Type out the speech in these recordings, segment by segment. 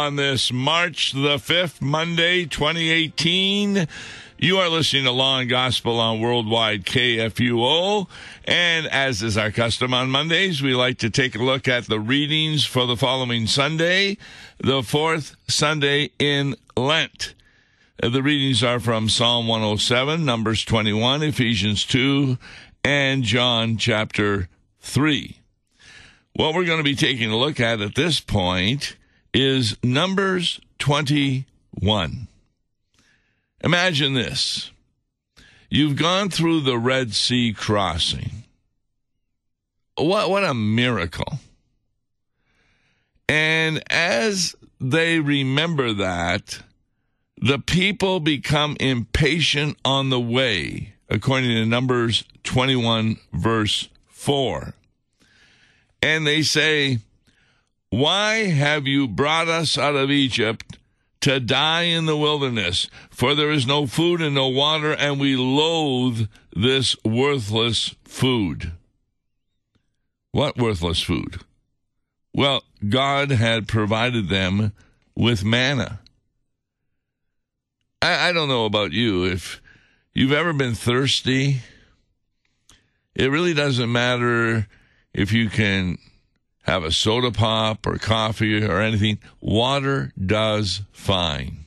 on this March the 5th, Monday, 2018. You are listening to Law and Gospel on Worldwide KFUO. And as is our custom on Mondays, we like to take a look at the readings for the following Sunday, the fourth Sunday in Lent. The readings are from Psalm 107, Numbers 21, Ephesians 2, and John chapter 3. What we're going to be taking a look at this point is Numbers 21. Imagine this. You've gone through the Red Sea crossing. What a miracle. And as they remember that, the people become impatient on the way, according to Numbers 21, verse 4. And they say, "Why have you brought us out of Egypt to die in the wilderness? For there is no food and no water, and we loathe this worthless food." What worthless food? Well, God had provided them with manna. I don't know about you. If you've ever been thirsty, it really doesn't matter if you can have a soda pop or coffee or anything. Water does fine.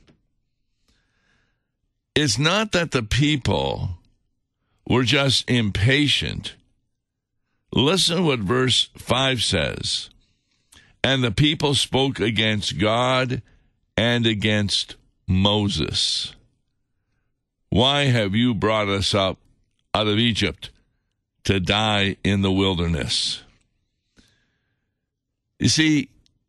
It's not that the people were just impatient. Listen to what verse 5 says. "And the people spoke against God and against Moses. Why have you brought us up out of Egypt to die in the wilderness?" You see,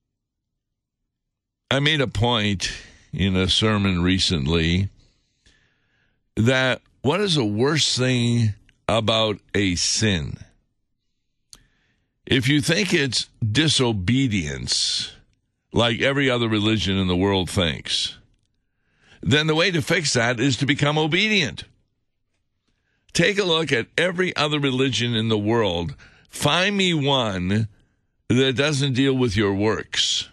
I made a point in a sermon recently that what is the worst thing about a sin? If you think it's disobedience, like every other religion in the world thinks, then the way to fix that is to become obedient. Take a look at every other religion in the world. Find me one that doesn't deal with your works.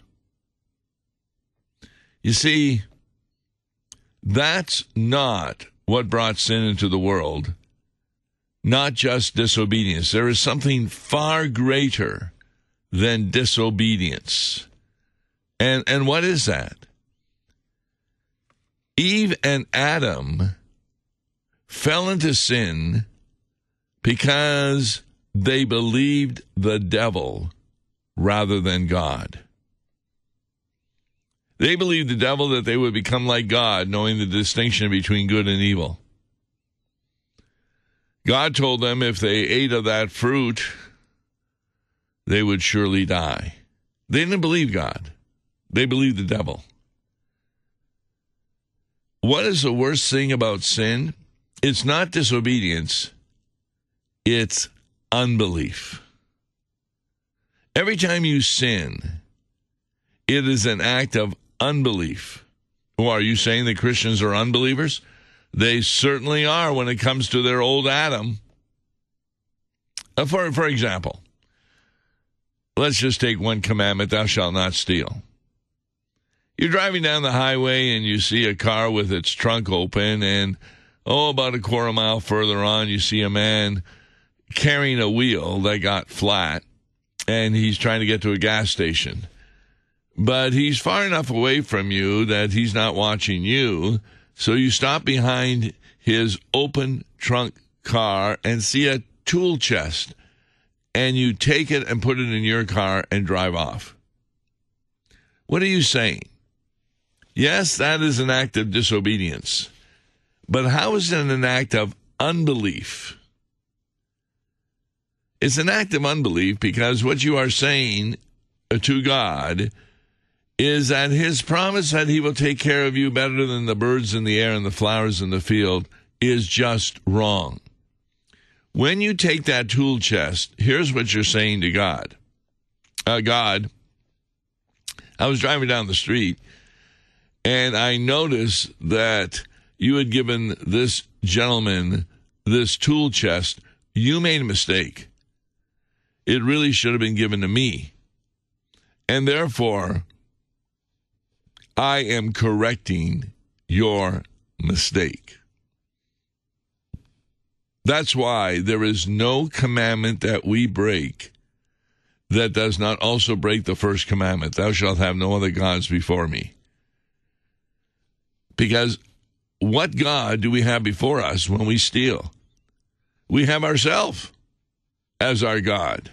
You see, that's not what brought sin into the world, not just disobedience. There is something far greater than disobedience. And what is that? Eve and Adam fell into sin because they believed the devil rather than God. They believed the devil that they would become like God, knowing the distinction between good and evil. God told them if they ate of that fruit, they would surely die. They didn't believe God. They believed the devil. What is the worst thing about sin? It's not disobedience. It's unbelief. Every time you sin, it is an act of unbelief. Well, are you saying that Christians are unbelievers? They certainly are when it comes to their old Adam. For example, let's just take one commandment, thou shalt not steal. You're driving down the highway and you see a car with its trunk open, and about a quarter mile further on, you see a man carrying a wheel that got flat, and he's trying to get to a gas station. But he's far enough away from you that he's not watching you, so you stop behind his open trunk car and see a tool chest, and you take it and put it in your car and drive off. What are you saying? Yes, that is an act of disobedience. But how is it an act of unbelief? It's an act of unbelief because what you are saying to God is that his promise that he will take care of you better than the birds in the air and the flowers in the field is just wrong. When you take that tool chest, here's what you're saying to God. God, I was driving down the street, and I noticed that you had given this gentleman this tool chest. You made a mistake. It really should have been given to me. And therefore, I am correcting your mistake. That's why there is no commandment that we break that does not also break the first commandment. Thou shalt have no other gods before me. Because what God do we have before us when we steal? We have ourselves as our God.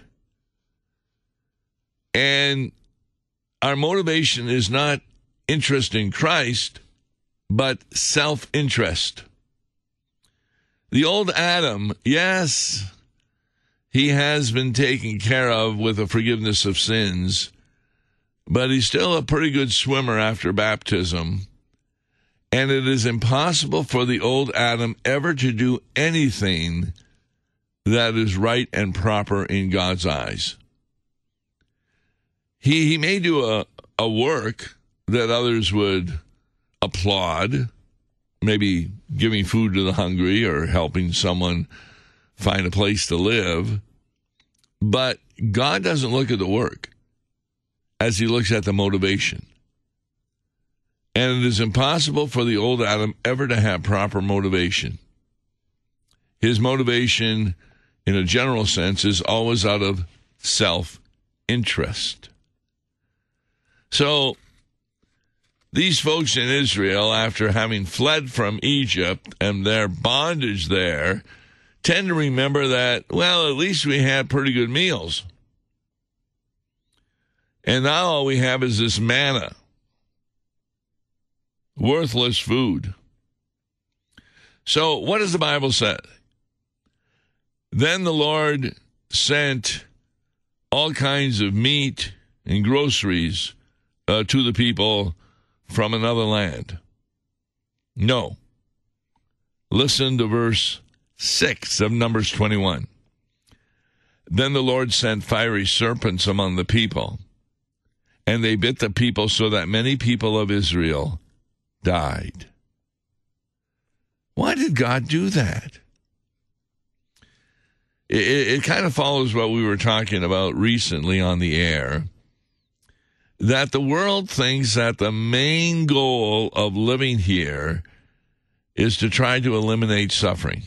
And our motivation is not interest in Christ, but self-interest. The old Adam, yes, he has been taken care of with the forgiveness of sins, but he's still a pretty good swimmer after baptism. And it is impossible for the old Adam ever to do anything that is right and proper in God's eyes. He may do a work that others would applaud, maybe giving food to the hungry or helping someone find a place to live. But God doesn't look at the work as he looks at the motivation. And it is impossible for the old Adam ever to have proper motivation. His motivation, in a general sense, is always out of self-interest. So, these folks in Israel, after having fled from Egypt and their bondage there, tend to remember that, well, at least we had pretty good meals. And now all we have is this manna. Worthless food. So what does the Bible say? Then the Lord sent all kinds of meat and groceries to the people from another land. No. Listen to verse 6 of Numbers 21. Then the Lord sent fiery serpents among the people, and they bit the people so that many people of Israel died. Why did God do that? It kind of follows what we were talking about recently on the air, that the world thinks that the main goal of living here is to try to eliminate suffering.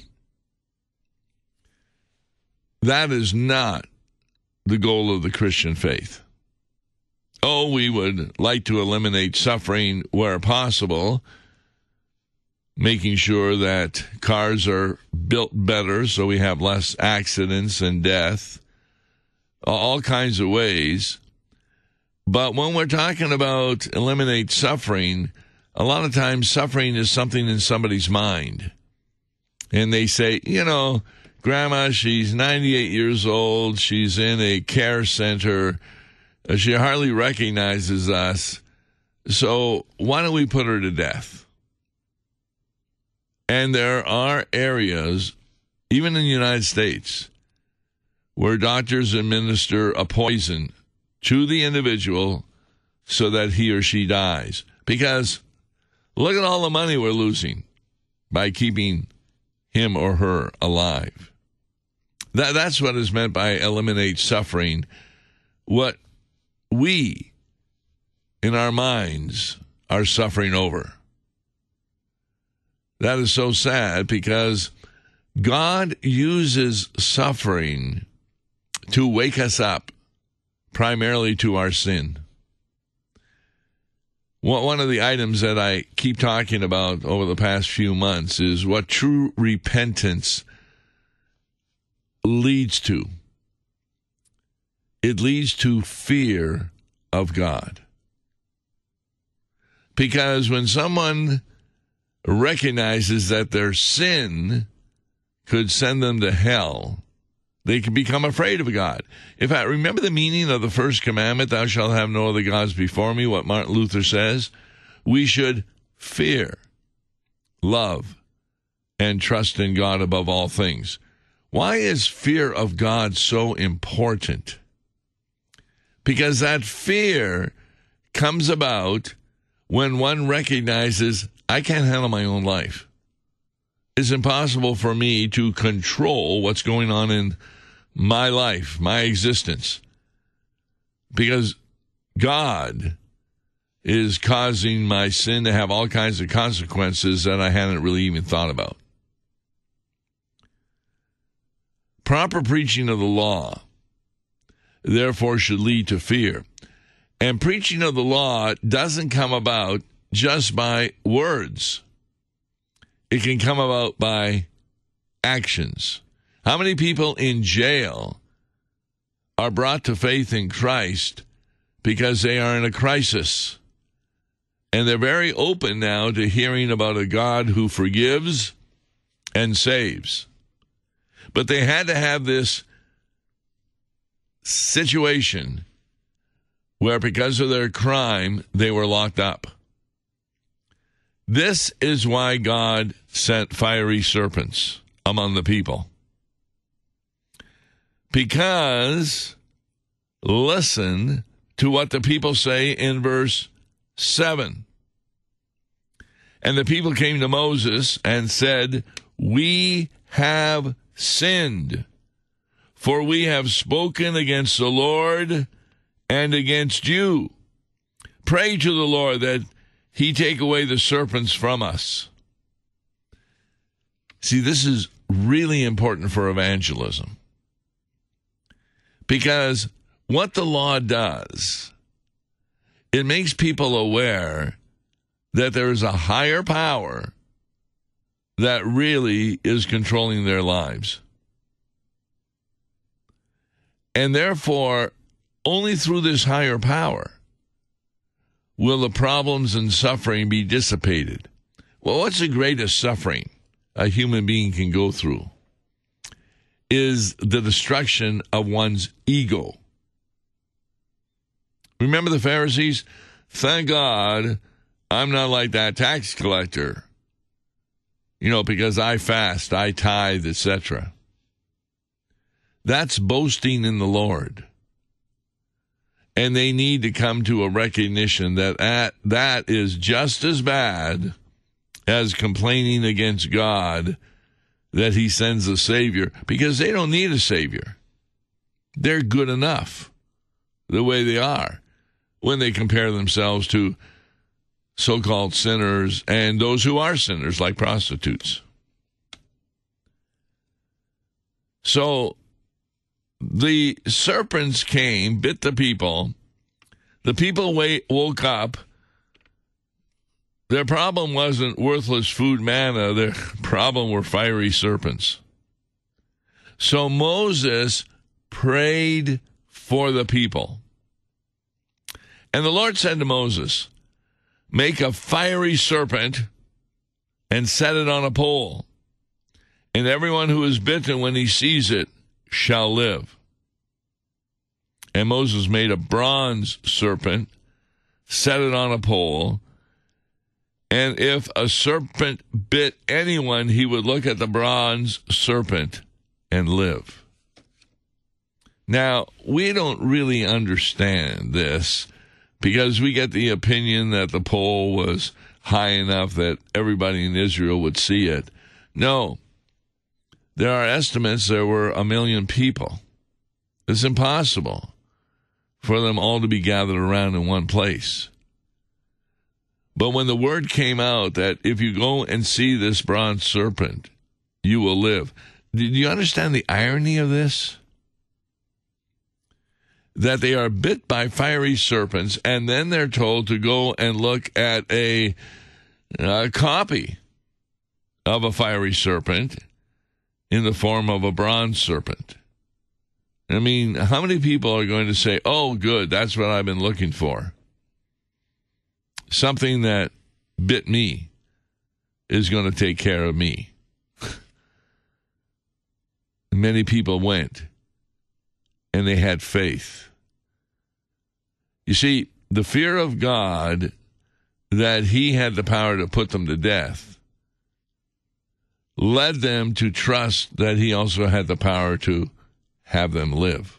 That is not the goal of the Christian faith. Oh, we would like to eliminate suffering where possible, making sure that cars are built better so we have less accidents and death, all kinds of ways. But when we're talking about eliminate suffering, a lot of times suffering is something in somebody's mind. And they say, you know, Grandma, she's 98 years old, she's in a care center, she hardly recognizes us, so why don't we put her to death? And there are areas, even in the United States, where doctors administer a poison to the individual so that he or she dies. Because look at all the money we're losing by keeping him or her alive. That's what is meant by eliminate suffering. What we, in our minds, are suffering over. That is so sad because God uses suffering to wake us up, primarily to our sin. One of the items that I keep talking about over the past few months is what true repentance leads to. It leads to fear of God. Because when someone recognizes that their sin could send them to hell, they can become afraid of God. In fact, remember the meaning of the first commandment, thou shalt have no other gods before me, what Martin Luther says? We should fear, love, and trust in God above all things. Why is fear of God so important? Because that fear comes about when one recognizes, I can't handle my own life. It's impossible for me to control what's going on in my life, my existence. Because God is causing my sin to have all kinds of consequences that I hadn't really even thought about. Proper preaching of the law, therefore, should lead to fear. And preaching of the law doesn't come about just by words. It can come about by actions. How many people in jail are brought to faith in Christ because they are in a crisis? And they're very open now to hearing about a God who forgives and saves. But they had to have this situation where, because of their crime, they were locked up. This is why God sent fiery serpents among the people. Because, listen to what the people say in verse 7. And the people came to Moses and said, "We have sinned, for we have spoken against the Lord and against you. Pray to the Lord that he take away the serpents from us." See, this is really important for evangelism. Because what the law does, it makes people aware that there is a higher power that really is controlling their lives. And therefore, only through this higher power will the problems and suffering be dissipated. Well, what's the greatest suffering a human being can go through? Is the destruction of one's ego. Remember the Pharisees? Thank God I'm not like that tax collector, because I fast, I tithe, etc. That's boasting in the Lord. And they need to come to a recognition that that is just as bad as complaining against God that he sends a Savior, because they don't need a Savior. They're good enough the way they are when they compare themselves to so-called sinners and those who are sinners, like prostitutes. So the serpents came, bit the people. The people woke up. Their problem wasn't worthless food manna. Their problem were fiery serpents. So Moses prayed for the people. And the Lord said to Moses, "Make a fiery serpent and set it on a pole. And everyone who is bitten when he sees it shall live." And Moses made a bronze serpent, set it on a pole, and if a serpent bit anyone, he would look at the bronze serpent and live. Now, we don't really understand this because we get the opinion that the pole was high enough that everybody in Israel would see it. No. There are estimates there were 1 million people. It's impossible for them all to be gathered around in one place. But when the word came out that if you go and see this bronze serpent, you will live. Do you understand the irony of this? That they are bit by fiery serpents, and then they're told to go and look at a copy of a fiery serpent in the form of a bronze serpent. I mean, how many people are going to say, "Oh, good, that's what I've been looking for. Something that bit me is going to take care of me." Many people went, and they had faith. You see, the fear of God, that he had the power to put them to death, led them to trust that he also had the power to have them live.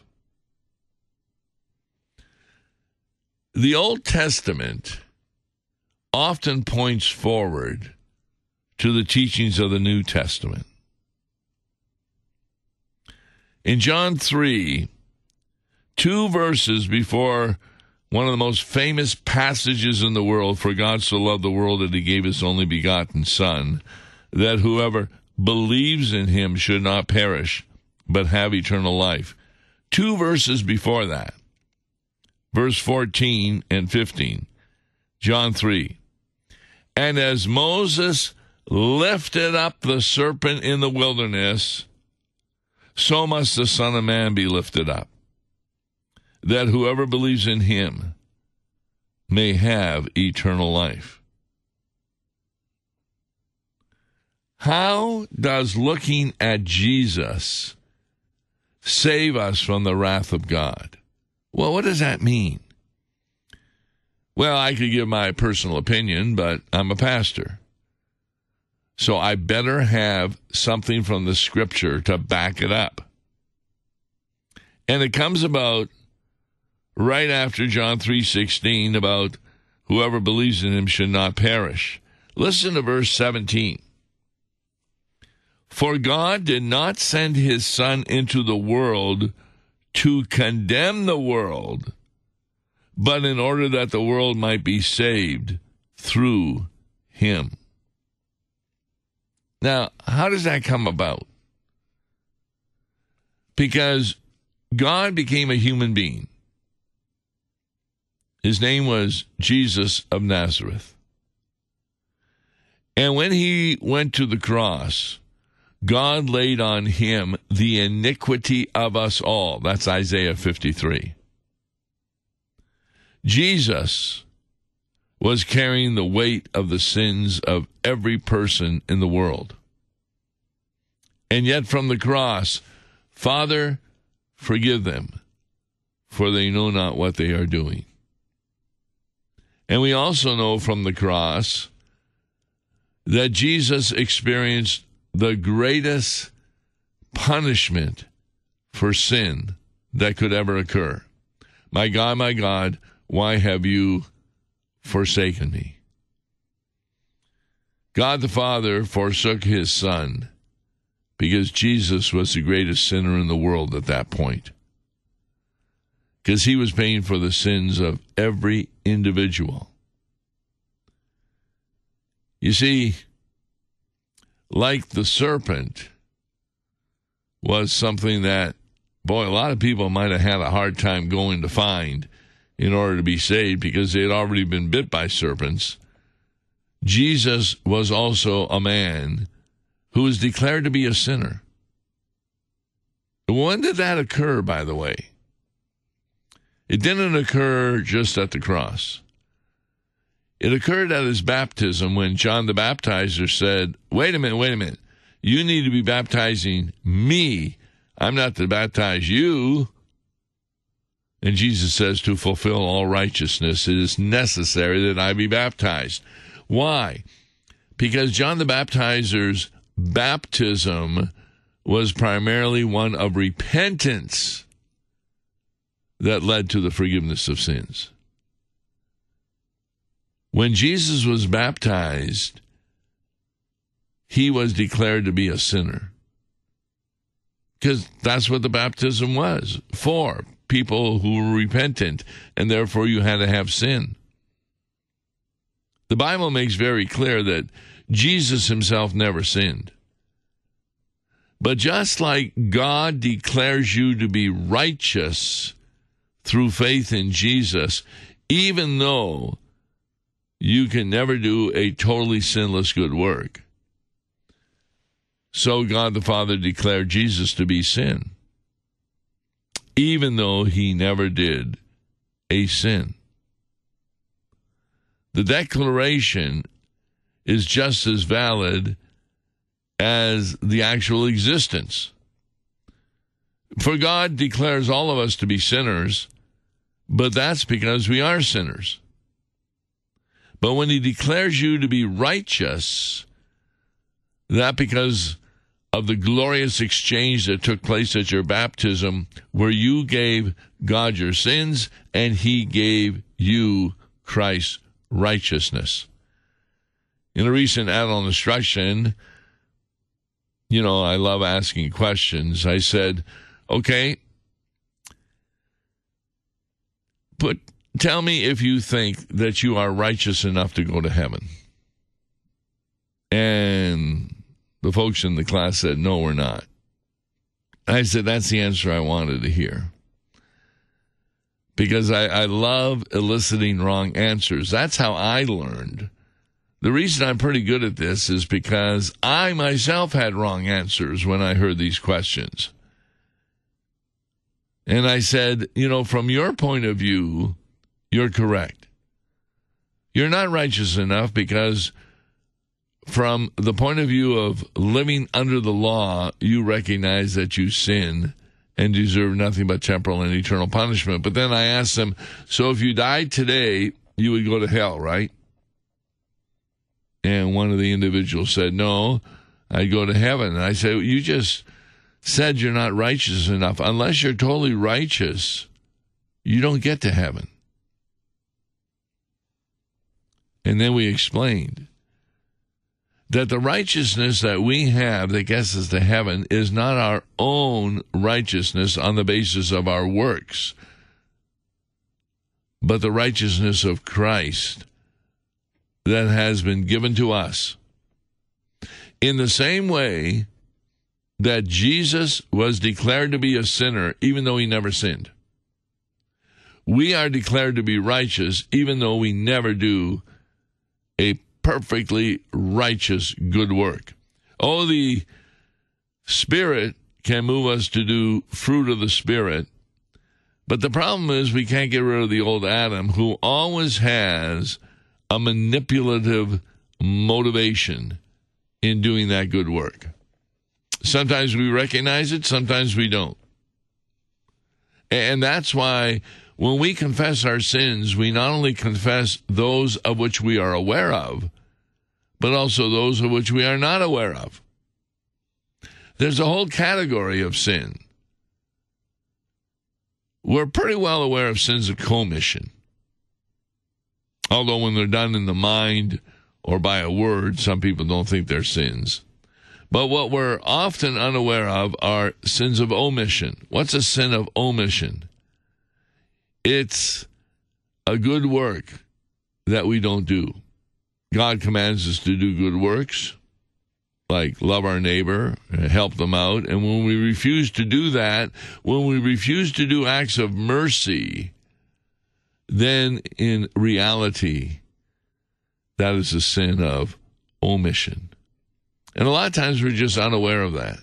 The Old Testament often points forward to the teachings of the New Testament. In John 3, 2 verses before one of the most famous passages in the world, for God so loved the world that he gave his only begotten Son, that whoever believes in him should not perish, but have eternal life. 2 verses before that, verse 14 and 15, John 3. And as Moses lifted up the serpent in the wilderness, so must the Son of Man be lifted up, that whoever believes in him may have eternal life. How does looking at Jesus save us from the wrath of God? Well, what does that mean? Well, I could give my personal opinion, but I'm a pastor. So I better have something from the Scripture to back it up. And it comes about right after John 3:16 about whoever believes in him should not perish. Listen to verse 17. For God did not send his Son into the world to condemn the world, but in order that the world might be saved through him. Now, how does that come about? Because God became a human being. His name was Jesus of Nazareth. And when he went to the cross, God laid on him the iniquity of us all. That's Isaiah 53. Jesus was carrying the weight of the sins of every person in the world. And yet from the cross, Father, forgive them, for they know not what they are doing. And we also know from the cross that Jesus experienced the greatest punishment for sin that could ever occur. My God, why have you forsaken me? God the Father forsook his Son because Jesus was the greatest sinner in the world at that point. Because he was paying for the sins of every individual. You see, like the serpent was something that, boy, a lot of people might have had a hard time going to find in order to be saved because they had already been bit by serpents. Jesus was also a man who was declared to be a sinner. When did that occur, by the way? It didn't occur just at the cross. It occurred at his baptism when John the Baptizer said, wait a minute. You need to be baptizing me. I'm not to baptize you. And Jesus says, to fulfill all righteousness, it is necessary that I be baptized. Why? Because John the Baptizer's baptism was primarily one of repentance that led to the forgiveness of sins. When Jesus was baptized, he was declared to be a sinner. Because that's what the baptism was for, people who were repentant, and therefore you had to have sin. The Bible makes very clear that Jesus himself never sinned. But just like God declares you to be righteous through faith in Jesus, even though you can never do a totally sinless good work, so God the Father declared Jesus to be sin, even though he never did a sin. The declaration is just as valid as the actual existence. For God declares all of us to be sinners, but that's because we are sinners. But when he declares you to be righteous, that because of the glorious exchange that took place at your baptism, where you gave God your sins and he gave you Christ's righteousness. In a recent adult instruction, I love asking questions. I said, okay, put tell me if you think that you are righteous enough to go to heaven. And the folks in the class said, no, we're not. I said, that's the answer I wanted to hear. Because I love eliciting wrong answers. That's how I learned. The reason I'm pretty good at this is because I myself had wrong answers when I heard these questions. And I said, from your point of view, you're correct. You're not righteous enough because from the point of view of living under the law, you recognize that you sin and deserve nothing but temporal and eternal punishment. But then I asked them, so if you died today, you would go to hell, right? And one of the individuals said, no, I'd go to heaven. And I said, you just said you're not righteous enough. Unless you're totally righteous, you don't get to heaven. And then we explained that the righteousness that we have that gets us to heaven is not our own righteousness on the basis of our works, but the righteousness of Christ that has been given to us. In the same way that Jesus was declared to be a sinner even though he never sinned, we are declared to be righteous even though we never do a perfectly righteous good work. Oh, the Spirit can move us to do fruit of the Spirit, but the problem is we can't get rid of the old Adam, who always has a manipulative motivation in doing that good work. Sometimes we recognize it, sometimes we don't. And that's why when we confess our sins, we not only confess those of which we are aware of, but also those of which we are not aware of. There's a whole category of sin. We're pretty well aware of sins of commission. Although when they're done in the mind or by a word, some people don't think they're sins. But what we're often unaware of are sins of omission. What's a sin of omission? It's a good work that we don't do. God commands us to do good works, like love our neighbor, help them out. And when we refuse to do that, when we refuse to do acts of mercy, then in reality, that is a sin of omission. And a lot of times we're just unaware of that.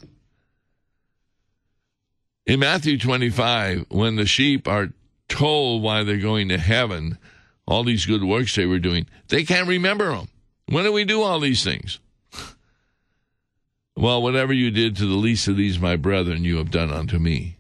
In Matthew 25, when the sheep are told why they're going to heaven, all these good works they were doing, they can't remember them. When did we do all these things? Well, whatever you did to the least of these, my brethren, you have done unto me.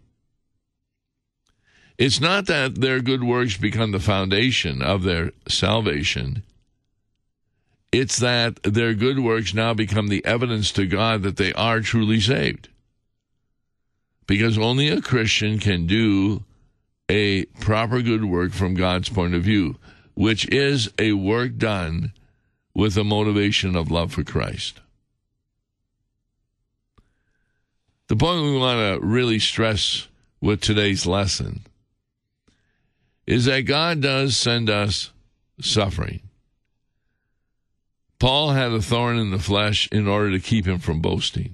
It's not that their good works become the foundation of their salvation. It's that their good works now become the evidence to God that they are truly saved. Because only a Christian can do a proper good work from God's point of view, which is a work done with a motivation of love for Christ. The point we want to really stress with today's lesson is that God does send us suffering. Paul had a thorn in the flesh in order to keep him from boasting.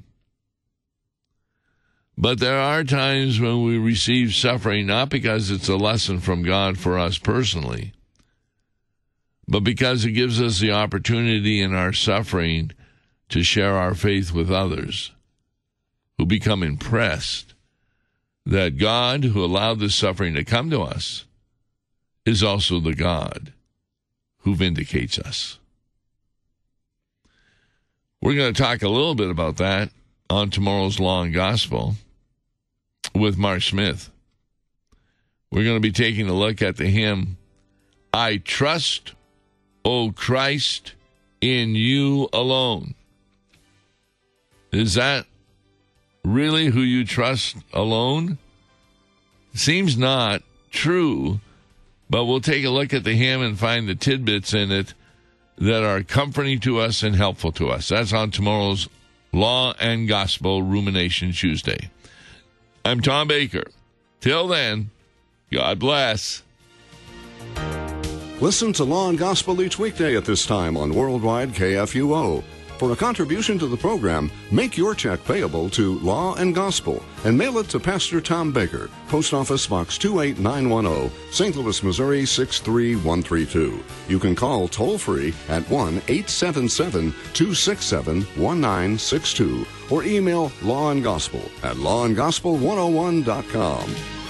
But there are times when we receive suffering, not because it's a lesson from God for us personally, but because it gives us the opportunity in our suffering to share our faith with others who become impressed that God, who allowed this suffering to come to us, is also the God who vindicates us. We're going to talk a little bit about that on tomorrow's Law and Gospel with Mark Smith. We're going to be taking a look at the hymn, I Trust, O Christ, in You Alone. Is that really who you trust alone? Seems not true, but we'll take a look at the hymn and find the tidbits in it that are comforting to us and helpful to us. That's on tomorrow's Law and Gospel Rumination Tuesday. I'm Tom Baker. Till then, God bless. Listen to Law and Gospel each weekday at this time on Worldwide KFUO. For a contribution to the program, make your check payable to Law and Gospel and mail it to Pastor Tom Baker, Post Office Box 28910, St. Louis, Missouri 63132. You can call toll-free at 1-877-267-1962 or email lawandgospel@lawandgospel101.com.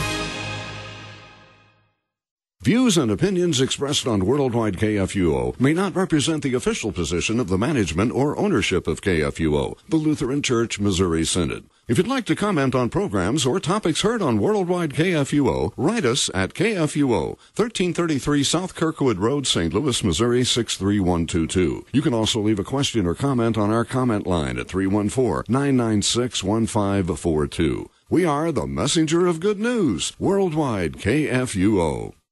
Views and opinions expressed on Worldwide KFUO may not represent the official position of the management or ownership of KFUO, the Lutheran Church Missouri Synod. If you'd like to comment on programs or topics heard on Worldwide KFUO, write us at KFUO, 1333 South Kirkwood Road, St. Louis, Missouri 63122. You can also leave a question or comment on our comment line at 314-996-1542. We are the messenger of good news, Worldwide KFUO.